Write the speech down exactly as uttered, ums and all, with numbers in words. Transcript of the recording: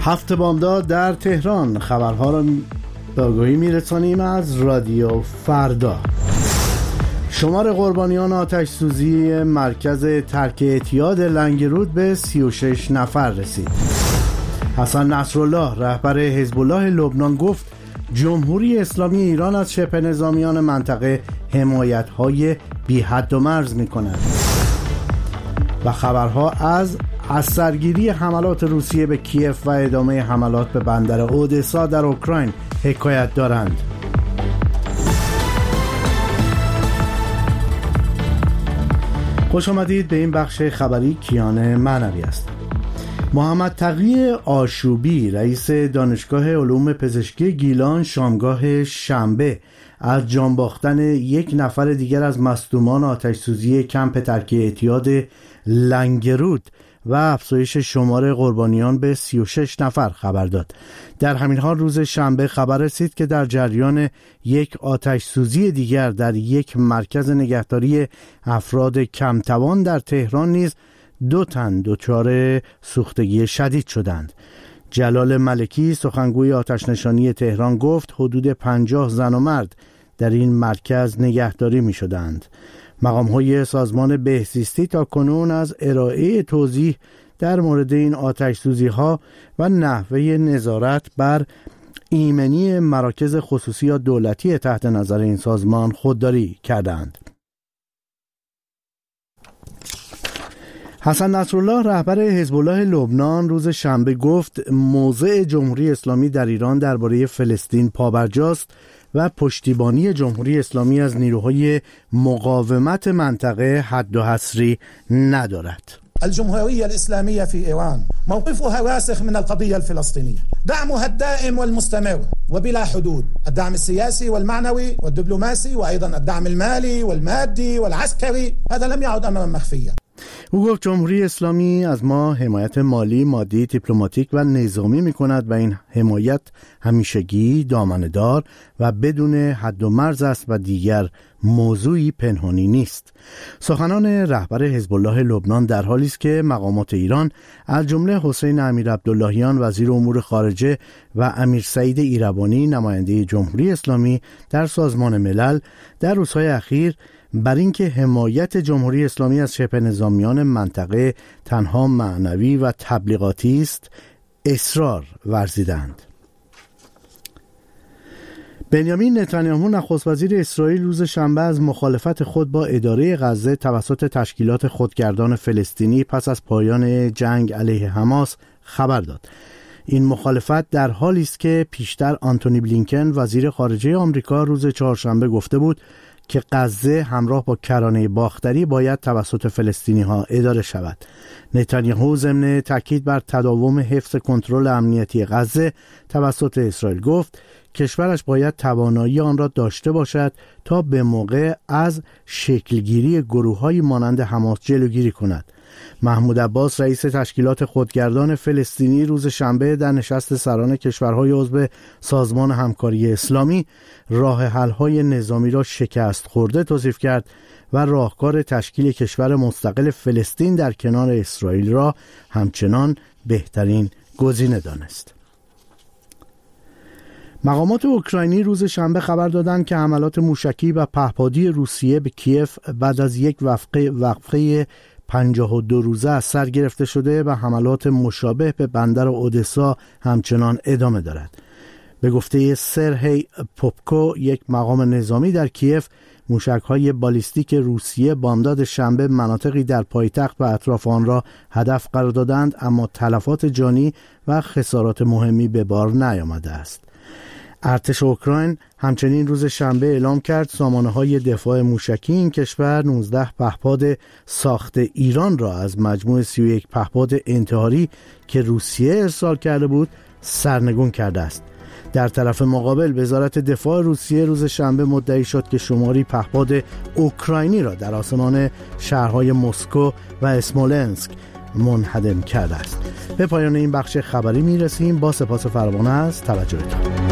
هفت بامداد در تهران. خبرها را به آگاهی میرسانیم از رادیو فردا. شمار قربانیان آتش سوزی مرکز ترک اعتیاد لنگرود به سی و شش نفر رسید. حسن نصرالله رهبر حزب الله لبنان گفت جمهوری اسلامی ایران از شبه نظامیان منطقه حمایت‌های بی حد و مرز می‌کند. و خبرها از از سرگیری حملات روسیه به کیف و ادامه حملات به بندر اودسا در اوکراین حکایت دارند. خوش آمدید به این بخش خبری. کیان معنوی است. محمد تقی آشوبی رئیس دانشگاه علوم پزشکی گیلان شامگاه شنبه از جان باختن یک نفر دیگر از مصدومان آتش سوزی کمپ ترک اعتیاد لنگرود و افزایش شمار قربانیان به سی و شش نفر خبر داد. در همین حال روز شنبه خبر رسید که در جریان یک آتش سوزی دیگر در یک مرکز نگهداری افراد کم توان در تهران نیز دو تن دچار سوختگی شدید شدند. جلال ملکی سخنگوی آتش نشانی تهران گفت حدود پنجاه زن و مرد در این مرکز نگهداری می شدند. مقام‌های سازمان بهزیستی تا کنون از ارائه توضیح در مورد این آتش سوزی‌ها و نحوه نظارت بر ایمنی مراکز خصوصی یا دولتی تحت نظر این سازمان خودداری کردند. حسن نصرالله رهبر حزب الله لبنان روز شنبه گفت موضع جمهوری اسلامی در ایران درباره فلسطین پابرجاست و پشتیبانی جمهوری اسلامی از نیروهای مقاومت منطقه حد و حصری ندارد. الجمهورية الإسلامية في إيران موقفها راسخ من القضية الفلسطينية، دعمها الدائم والمستمر وبلا حدود، الدعم السياسي والمعنوي والدبلوماسي وأيضا الدعم المالي والمادي والعسكري، هذا لم يعد أمرا مخفيا. او گفت جمهوری اسلامی از ما حمایت مالی، مادی، دیپلماتیک و نظامی می‌کند و این حمایت همیشگی، دامنه‌دار و بدون حد و مرز است و دیگر موضوعی پنهانی نیست. سخنان رهبر حزب الله لبنان در حالی است که مقامات ایران از جمله حسین امیرعبداللهیان وزیر امور خارجه و امیر سعید ایربانی نماینده جمهوری اسلامی در سازمان ملل در روزهای اخیر بر اینکه حمایت جمهوری اسلامی از شبه نظامیان منطقه تنها معنوی و تبلیغاتی است اصرار ورزیدند. بنیامین نتانیاهو نخست وزیر اسرائیل روز شنبه از مخالفت خود با اداره غزه توسط تشکیلات خودگردان فلسطینی پس از پایان جنگ علیه حماس خبر داد. این مخالفت در حالی است که پیشتر آنتونی بلینکن وزیر خارجه آمریکا روز چهارشنبه گفته بود که غزه همراه با کرانه باختری باید توسط فلسطینی‌ها اداره شود. نتانیاهو ضمن تاکید بر تداوم حفظ کنترل امنیتی غزه توسط اسرائیل گفت کشورش باید توانایی آن را داشته باشد تا به موقع از شکلگیری گروه‌های مانند حماس جلوگیری کند. محمود عباس رئیس تشکیلات خودگردان فلسطینی روز شنبه در نشست سران کشورهای عضو سازمان همکاری اسلامی راه حل‌های نظامی را شکست خورده توصیف کرد و راهکار تشکیل کشور مستقل فلسطین در کنار اسرائیل را همچنان بهترین گزینه دانست. مقامات اوکراینی روز شنبه خبر دادند که حملات موشکی و پهپادی روسیه به کیف بعد از یک وقفه وقفه پنجاه و دو روزه از سر گرفته شده و حملات مشابه به بندر اودسا همچنان ادامه دارد. به گفته سرهی پوپکو یک مقام نظامی در کیف، موشک‌های بالیستیک روسیه بامداد شنبه مناطقی در پایتخت و اطراف آن را هدف قرار دادند، اما تلفات جانی و خسارات مهمی به بار نیامده است. ارتش اوکراین همچنین روز شنبه اعلام کرد سامانه‌های دفاع موشکی این کشور نوزده پهپاد ساخت ایران را از مجموع سی و یک پهپاد انتحاری که روسیه ارسال کرده بود سرنگون کرده است. در طرف مقابل وزارت دفاع روسیه روز شنبه مدعی شد که شماری پهپاد اوکراینی را در آسمان شهرهای مسکو و اسمولنسک منهدم کرده است. به پایان این بخش خبری میرسیم. با سپاس فراوان از توجهتان.